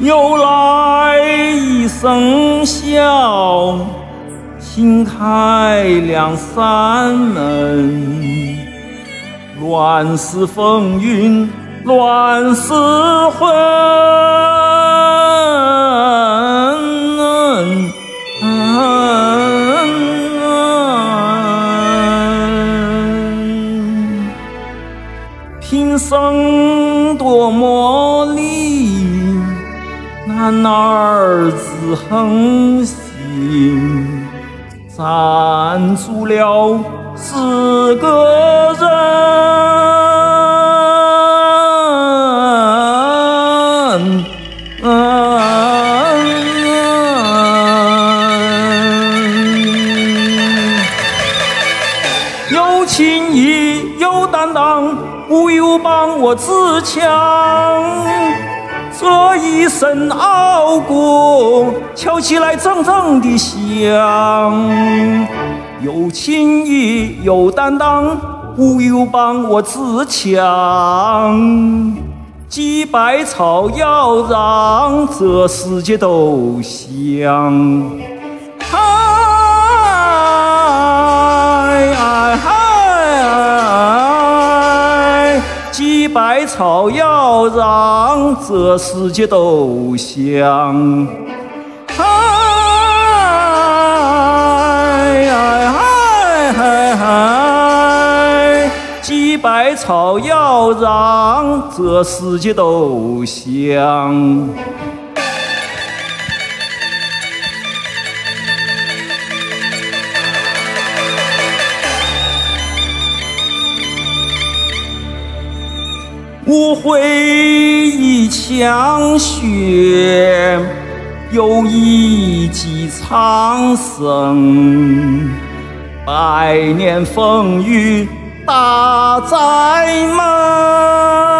又来一声笑，请开两扇门。乱世风云乱世魂，平生多么力，男儿自横行，站住了4个人，有情义有担当，无欲无帮我自强。这一身傲骨，敲起来铮铮的响。有情义有担当，无欲无帮我自强。击败曹要让这世界都响。击败曹要让这世界都响。击败曹要让这世界都响。无悔一腔血，有一技长生。百年风雨大灾门。